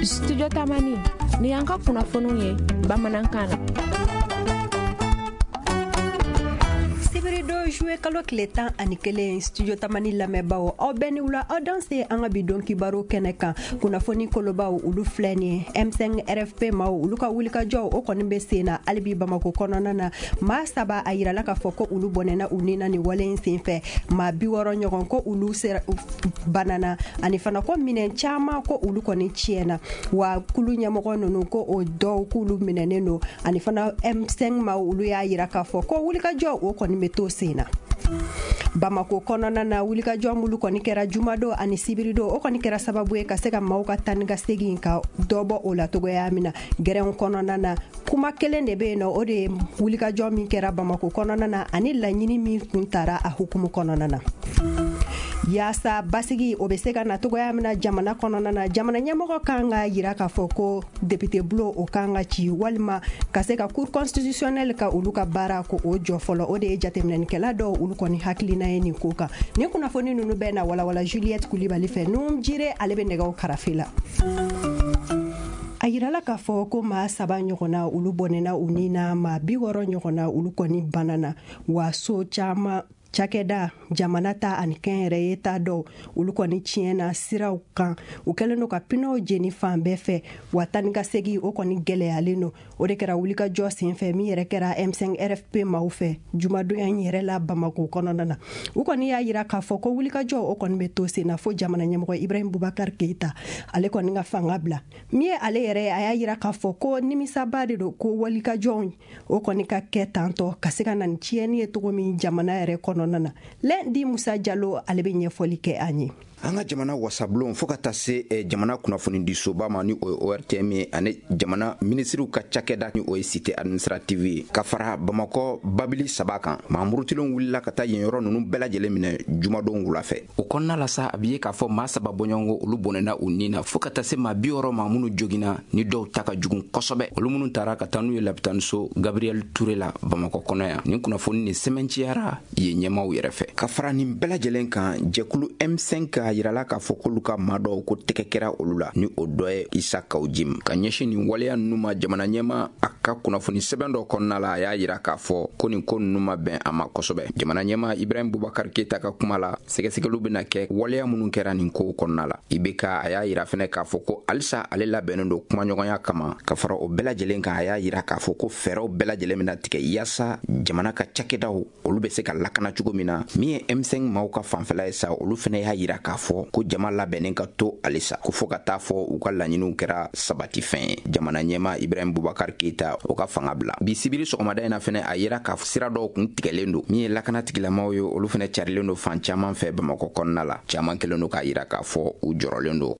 Studio Tamani ni yanka kunnafoniw ye bamanankan na. Sibirido jouer kalo tile 11 Studio Tamani lamɛnbaaw aw bɛɛ ni wula aw danse an ka bidon kibaru kɛnɛ kan kunnafoni kolobaw olu filɛ ni ye M5 RFP maaw olu ka wulikajɔ o kɔni bɛ sen na hali bi Bamako kɔnɔna na maa saba a yirala k'a fɔ ko olu bɔnɛna u ni na ni wale in senfɛ maa 60 ɲɔgɔn ko olu banana ani fana ko minɛn caman ko olu kɔni tiɲɛna wa kulu ɲɛmɔgɔ ninnu ko o dɔw k'olu minɛnen don ani fana M5 maaw olu y'a yira k'a fɔ ko wulikajɔ o kɔni bɛ to sen na. Bamako kɔnɔna na wulikajɔ mulu kɔni kɛra jumado ani sibirido o kɔni kɛra sababu ye ka se ka maaw ka tani ka segin ka dɔbɔ o la togoya min na gɛrɛn kɔnɔna na kuma kelen de bɛ yen nɔ o de ye wulikajɔ min kɛra Bamako kɔnɔna na ani laɲini min tun taara a hukumu kɔnɔna na. Yaasa basigi o bɛ se ka na togoya min na jamana kɔnɔna na jamana ɲɛmɔgɔ kan ka yira k'a fɔ ko député bulo o kan ka ci walima ka se ka cour constitutionnelle ka olu ka baara ko o jɔ fɔlɔ o de ye jateminɛnikɛla dɔw olu kɔni hakilina ye nin ko kan ni kunnafoni ninnu bɛ na walawala Juliette Kulibali fɛ Num Jire ale bɛ nɛgɛw karafe la. A yirala k'a fɔ ko maa 7 ɲɔgɔnna olu bɔnɛna u ni na maa 60 ɲɔgɔnna olu kɔni banana wa so caman cakɛda jamana ta ani kɛnyɛrɛ ye ta dɔw olu kɔni tiɲɛna siraw kan u kɛlen don ka pinaw jeni fan bɛɛ fɛ wa tani ka segi o kɔni gɛlɛyalen don o de kɛra wulikajɔ senfɛ min yɛrɛ kɛra M5 RFP maaw fɛ jumadonya yɛrɛ la Bamako kɔnɔna na u kɔni y'a yira k'a fɔ ko wulikajɔ o kɔni bɛ to sen na fo jamana ɲɛmɔgɔ Ibrahim Boubacar Keita ale kɔni ka fanga bila min ye ale yɛrɛ a y'a yira k'a fɔ ko nimisaba de don ko wulikajɔ o kɔni ka kɛ tantɔ ka se ka na ni tiɲɛni ye cogo min jamana yɛrɛ kɔnɔ Lendi Musa Jallo ale bɛ ɲɛfɔli kɛ an ye. An ka jamana wasablon fo ka taa se jamana kunnafoni di soba ma ni ORTM ani jamana ministriw ka cakɛda ni o ye cité administrative ye ka fara Bamakɔ babili 3 kan mamurutilen wulila ka taa yen yɔrɔ ninnu bɛɛ lajɛlen minɛ jumadon wula fɛ o kɔnɔna la sa a bɛ ye k'a fɔ maa 7 bɔɲɔgɔnko olu bɔnɛna u ni na fo ka taa se maa 60 ma minnu jogina ni dɔw ta ka jugun kosɛbɛ olu minnu taara ka taa n'u ye lapitaniso Gabriel Touré la Bamakɔ kɔnɔ yan ni kunnafoni ni sɛmɛnciyara ye ɲɛmaw yɛrɛ fɛ ka fara nin bɛɛ lajɛlen kan jɛkulu M5 ka yirala k'a fɔ k'olu ka maa dɔw ko tɛgɛ kɛra olu la ni o dɔ ye Isa Kawjim ka ɲɛsin nin waleya ninnu ma jamana ɲɛma a ka kunnafoni sɛbɛn dɔ kɔnɔna la a y'a yira k'a fɔ ko nin ko ninnu ma bɛn a ma kosɛbɛ jamana ɲɛma Ibrahim Boubacar Keita ka kuma la sɛgɛsɛgɛliw bɛna kɛ waleya minnu kɛra nin ko kɔnɔna la IBK a y'a yira fɛnɛ k'a fɔ ko halisa ale labɛnnen don kumaɲɔgɔnya kama ka fara o bɛɛ lajɛlen kan a y'a yira k'a fɔ ko fɛɛrɛw bɛɛ lajɛlen bɛna tigɛ yaasa jamana ka cakɛdaw olu bɛ se ka lakana cogo min na min ye M5 maaw ka fanfɛla ye sa olu fɛnɛ y'a yira k'a fɔ ko jama labɛnnen ka to alisa ko fo ka taa fɔ u ka laɲiniw kɛra sabatifɛn ye jamana ɲɛma Ibrahim Boubacar Keita o ka fanga bila bi sibiri sɔgɔmada in na fɛnɛ a yira ka sira dɔw kun tigɛlen don min ye lakana tigilamaw ye olu fɛnɛ carilen don fan caman fɛ Bamakɔ kɔnɔna la caman kelen don k'a yira k'a fɔ u jɔrɔlen don.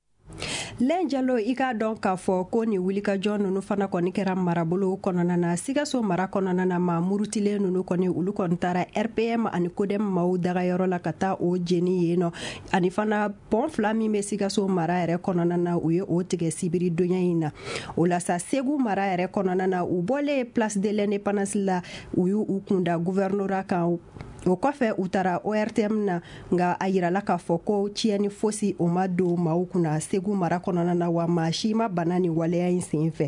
Len Jallo i k'a dɔn k'a fɔ ko ni wulikajɔ ninnu fana kɔni kɛra marabolo kɔnɔna na Sikaso mara kɔnɔna na maa murutilen ninnu kɔni olu kɔni taara RPM ani CODEM maaw dagayɔrɔ la ka taa o jeni yen nɔ ani fana pont 2 min bɛ Sikaso mara yɛrɛ kɔnɔna na u ye o tigɛ sibiri donya in na o la sa Segu mara yɛrɛ kɔnɔna na u bɔlen Place de l'Indépendance la u y'u kunda gouvernorat kan o kɔfɛ u taara ORTM na nka a yirala k'a fɔ ko tiɲɛni fosi o ma don maaw kunna Segu mara kɔnɔna na wa maa si ma bana ni waleya in senfɛ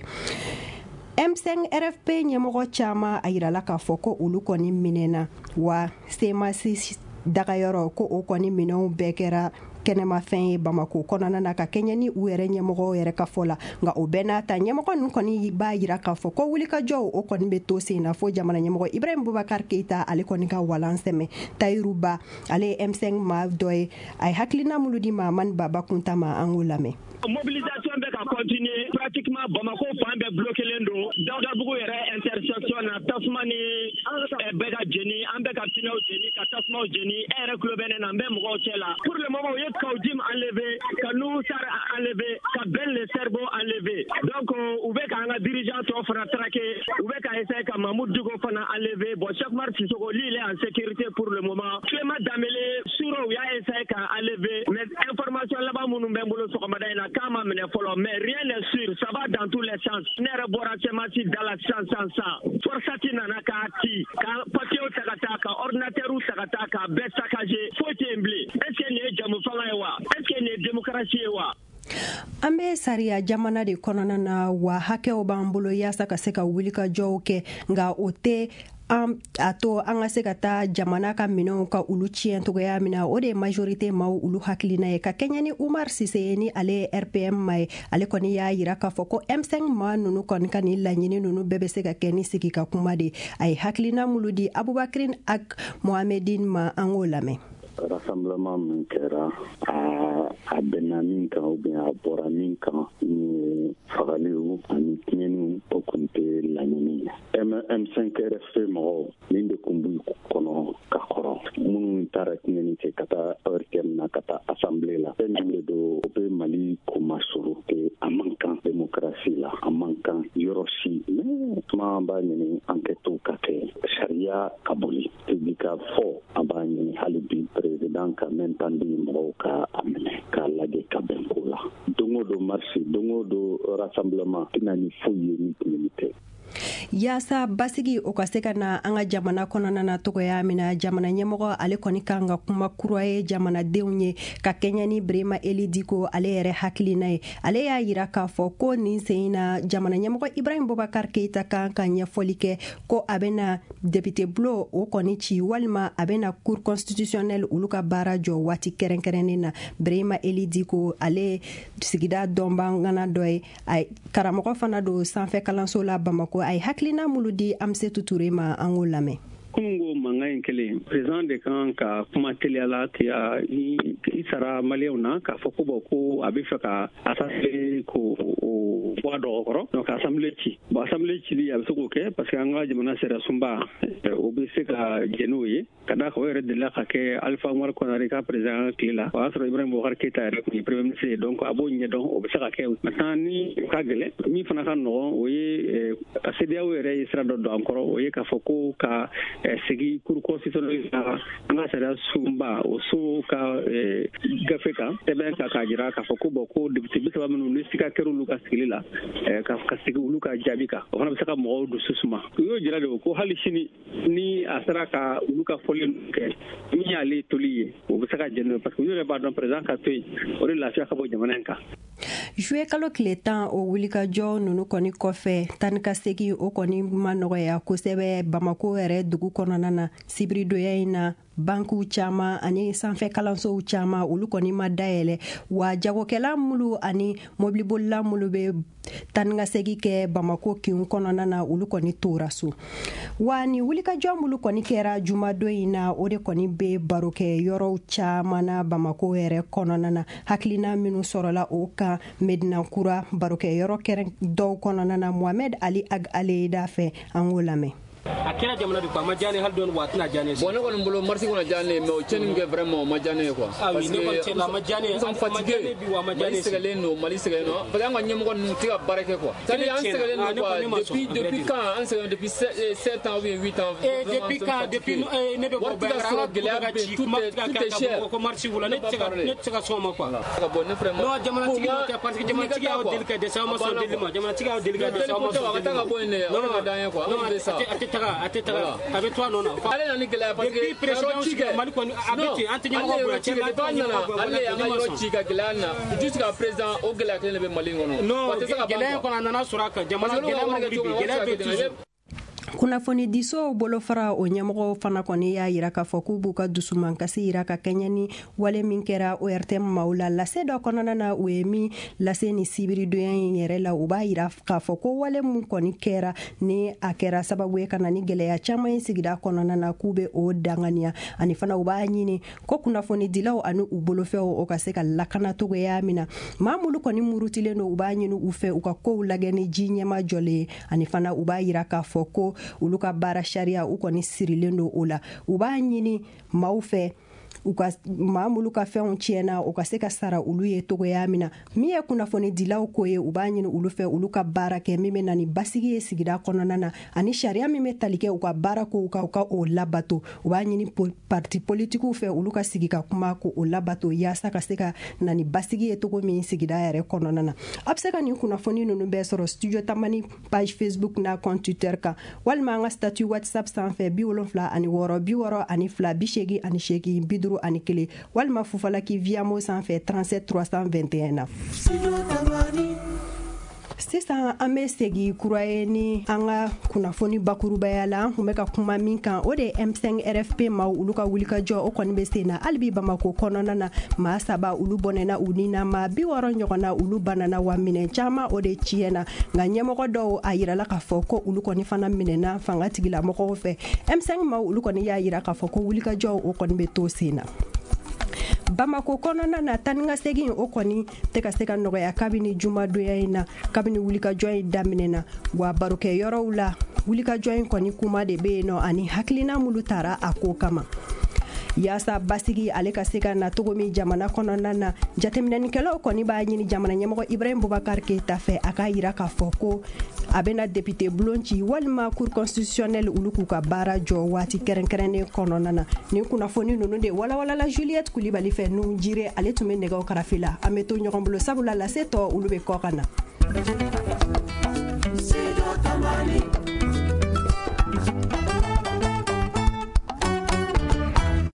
M5 RFP ɲɛmɔgɔ caman a yirala k'a fɔ ko olu kɔni minɛna wa CMAC dagayɔrɔ ko o kɔni minɛnw bɛɛ kɛra kɛnɛmafɛn ye Bamako kɔnɔna na ka kɛɲɛ ni u yɛrɛ ɲɛmɔgɔw yɛrɛ ka fɔ la nka o bɛɛ n'a ta ɲɛmɔgɔ ninnu kɔni b'a yira k'a fɔ ko wulikajɔ o kɔni bɛ to sen na fo jamana ɲɛmɔgɔ Ibrahim Boubacar Keita ale kɔni ka walan sɛmɛ Tayiru Ba ale ye M5 maa dɔ ye a ye hakilina minnu di Mahamani Baba Kunta ma an k'o lamɛn. Mobilisation bɛ ka continuer pratiquement Bamako fan bɛɛ bloquelen don Dawudabugu yɛrɛ intersection na tasuma ni bɛ ka jeni an bɛ ka pinaw jeni ka tasumaw jeni e yɛrɛ kulo bɛ ne na n bɛ mɔgɔw cɛ la pour le moment u ye Kawjim enlevé ka Nuhu Sar enlevé ka Ben le Cerveau enlevé donc u bɛ ka an ka dirigeant tɔw fana traquer u bɛ ka essayer ka Mahmoud Diko fana enlevé bon Cheikh Oumar Sissoko lui il est en sécurité pour le moment Clément Dambélé Suro u y'a essayer ka enlevé mais information laban minnu bɛ n bolo sɔgɔmada in na kama minɛ fɔlɔ mais rien n'est sûr ça va dans tous les sens ne yɛrɛ bɔra cɛmasi da la sisan forsati nana k'a ci ka papiyew ta ka taa ka ordinateurw ta ka taa k'a bɛɛ saccagé foyi tɛ yen bilen est ce que nin ye jamu fanga ye wa est ce que nin ye démocratie ye wa An bɛ sariya jamana de kɔnɔna na wa hakɛw b'an bolo yaasa ka se ka wulikajɔw kɛ nka o tɛ a to an ka se ka taa jamana ka minɛnw ka olu tiɲɛ cogoya min na o de ye majorité maaw olu hakilina ye ka kɛɲɛ ni Umar Sise ye ni ale ye RPM ma ye ale kɔni y'a yira k'a fɔ ko M5 maa ninnu kɔni ka nin laɲini ninnu bɛɛ bɛ se ka kɛ ni sigi ka kuma de a ye hakilina mulu di Abubakrin Ak Mohamedine ma an k'o lamɛn. Rassemblement min kɛra a bɛnna min kan ou bien a bɔra min kan ni fagaliw ani tiɲɛniw o kɔni tɛ laɲini ye. M5 RFP mɔgɔw min de kun b'u kɔnɔ ka kɔrɔ minnu taara tiɲɛni kɛ ka taa RTM na ka taa assemblée la fɛn min de don o bɛ Mali ko masuru ke a man kan démocratie la a man kan yɔrɔ si mais tuma b'a ɲini enquêtew ka kɛ sariya ka boli bi ka fɔ a b'a ɲini hali bi président ka même temps di mɔgɔw ka a minɛ k'a lajɛ ka bɛn ko la don o don marche don o don rassemblement tɛna ni foyi ye ni tiɲɛni tɛ. Yaasa basigi o ka se ka na an ka jamana kɔnɔna na togoya min na jamana ɲɛmɔgɔ ale kɔni kan ka kuma kura ye jamanadenw ye ka kɛɲɛ ni Birema Eli Diko ale yɛrɛ hakilina ye ale y'a yira k'a fɔ ko nin sen na jamana ɲɛmɔgɔ Ibrahim Boubacar Keita kan ka ɲɛfɔli kɛ ko a bɛna député bulo o kɔni ci walima a bɛna cour constitutionnelle olu ka baara jɔ waati kɛrɛnkɛrɛnnen na Birema Eli Diko ale sigida dɔnbagana dɔ ye karamɔgɔ fana don sanfɛ kalanso la Bamako a ye hakilina mulu di Amsetu Ture ma an k'o lamɛn. Kungo mangan kelen président de kan ka kuma teliyala k'a i sara maliyɛnw na k'a fɔ ko ko a bɛ fɛ ka assemblée ko o bɔ a dɔgɔ kɔrɔ donc assemblée ci bon assemblée cili a bɛ se k'o kɛ parce que an ka jamana sera sunba o bɛ se ka jɛn n'o ye ka d'a kan o yɛrɛ delila ka kɛ Alpha Umar Konare ka président tile la o y'a sɔrɔ Ibrahim Boubacar Keita yɛrɛ tun ye premier ministre ye donc a b'o ɲɛdɔn o bɛ se ka kɛ maintenant ni ka gɛlɛn min fana ka nɔgɔn o ye CEDEAO yɛrɛ ye sira dɔ don an kɔrɔ o ye k'a fɔ ko ka segi cour constitutionnelle an ka sariya sunba o so ka gafe kan sɛbɛn ka k'a jira k'a fɔ ko ko député 30 minnu ni sika kɛra olu ka sigili la ka segi olu ka jaabi kan o fana bɛ se ka mɔgɔw dusu suma u y'o jira de ko hali sini ni a sera ka olu ka fɔli kɛ min y'ale toli ye o bɛ se ka jɛn parce que u yɛrɛ b'a dɔn président ka to yen o de lafiya ka bɔ jamana in kan. Juillet kalo tile 10 o wulikajɔ ninnu kɔni kɔfɛ tani ka segin o kɔni ma nɔgɔya kosɛbɛ Bamako yɛrɛ dugu kɔnɔna na sibiridonya in na bankiw caman ani sanfɛ kalansow caman olu kɔni ma dayɛlɛ wa jagokɛla mulu ani mobilibolila mulu bɛ tani ka segin kɛ Bamako kin kɔnɔna na olu kɔni tora so wa ni wulikajɔ mulu kɔni kɛra jumadon in na o de kɔni bɛ barokɛ yɔrɔw caman na Bamako yɛrɛ kɔnɔna na hakilina minnu sɔrɔla o kan Medina Kura barokɛ yɔrɔ kɛrɛn dɔw kɔnɔna na Mohamed Ali Ag Aleida fɛ an k'o lamɛn. A kɛra jamana de quoi ma jane hal don waati na jane bon ne kɔni bolo marché kɔnɔ jane mais o cɛnin kɛ vraiment ma jane quoi parce que la ma jane bi wa ma jane sɛgɛlen no Mali sɛgɛlen no parce que an ka ɲɛmɔgɔ ninnu tɛ ka baara kɛ quoi c'est à dire an sɛgɛlen no quoi depuis quand an sɛgɛlen depuis 7 ans ou 8 ans depuis quand depuis ne bɛ bɔ Bɛnkara gɛlɛya bɛ tout est cher ko marché wala ne tɛ ka sɔn ma quoi ka bon ne vraiment non jamana tigi tɛ parce que jamana tigi y'aw deli ka dɛsɛ ma sɔn deli ma jamana tigi y'aw deli ka dɛsɛ ma sɔn deli ma ka bɔ yen dɛ on ka dan ye quoi on bɛ ça a tɛ taga a bɛ to a nɔ na ale na ni gɛlɛya parce que président ci kɛ Mali kɔni a bɛ ten an tɛ ɲɛmɔgɔ bonya cɛ b'a tɔ nana ale an ka yɔrɔ ci ka gɛlɛya na jusqu'à présent o gɛlɛya kelen de bɛ Mali kɔnɔ non gɛlɛya kɔnɔ a nana sɔrɔ a kan jamana gɛlɛya ma wuli bi gɛlɛya bɛ toujours. Kunnafoni disow bolofara o ɲɛmɔgɔw fana kɔni y'a yira k'a fɔ k'u b'u ka dusumankasi yira ka kɛɲɛ ni wale min kɛra ORTM maaw la lase dɔ kɔnɔna na u ye min lase ni sibiridonya in yɛrɛ la u b'a yira k'a fɔ ko wale min kɔni kɛra ni a kɛra sababu ye ka na ni gɛlɛya caman ye sigida kɔnɔna na k'u bɛ o danganiya ani fana u b'a ɲini ko kunnafoni dilaw ani u bolofɛw o ka se ka lakana togoya min na maa mulu kɔni murutilen don u b'a ɲini u fɛ u ka kow lagɛ ni ji ɲɛma jɔlen ani fana u b'a yira k'a fɔ ko olu ka baara sariya u kɔni sirilen don o la u b'a ɲini maaw fɛ u ka maa mulu ka fɛnw tiɲɛna u ka se ka sara olu ye togoya min na min ye kunnafoni dilaw ko ye u b'a ɲini olu fɛ olu ka baara kɛ min bɛ na ni basigi ye sigida kɔnɔna na ani sariya min bɛ tali kɛ u ka baara ko u ka o labato u b'a ɲini parti politikiw fɛ olu ka sigi ka kuma ko o labato yaasa ka se ka na ni basigi ye togo min sigida yɛrɛ kɔnɔna na a bɛ se ka nin kunnafoni ninnu bɛɛ sɔrɔ studio tamani page Facebook n'a compte Twitter kan walima an ka statut WhatsApp sanfɛ 76 64 82 80 51 walima fufalaki viamo sanfɛ 37 321 na. Sisan an bɛ segi kura ye ni an ka kunnafoni bakurubaya la an kun bɛ ka kuma min kan o de M5 RFP ma olu ka wulikajɔ o kɔni bɛ sen na hali bi Bamako kɔnɔna na maa 3 olu bɔnɛna u ni na maa 60 ɲɔgɔnna olu banana wa minɛn caman o de ciyɛna nka ɲɛmɔgɔ dɔw a yirala k'a fɔ ko olu kɔni fana minɛna fanga tigilamɔgɔw fɛ M5 ma olu kɔni y'a yira k'a fɔ ko wulikajɔ o kɔni bɛ to sen na. Bamako kɔnɔna na tanika segin o kɔni tɛ ka se ka nɔgɔya kabini jumadonya in na kabini wulikajɔ in daminɛna wa barokɛ yɔrɔw la wulikajɔ in kɔni kuma de bɛ yen nɔ ani hakilina mulu taara a ko kama. Yaasa basigi ale ka se ka na cogo min jamana kɔnɔna na jateminɛnikɛlaw kɔni b'a ɲini jamana ɲɛmɔgɔ Ibrahim Boubacar Keita fɛ a ka yira k'a fɔ ko a bɛna député bulon ci walima cour constitutionnelle olu k'u ka baara jɔ waati kɛrɛnkɛrɛnnen kɔnɔna na nin kunnafoni ninnu de walawalala Juliette Kulibali fɛ nun jire ale tun bɛ nɛgɛw karafe la an bɛ to ɲɔgɔn bolo sabula lase tɔ olu bɛ kɔ ka na.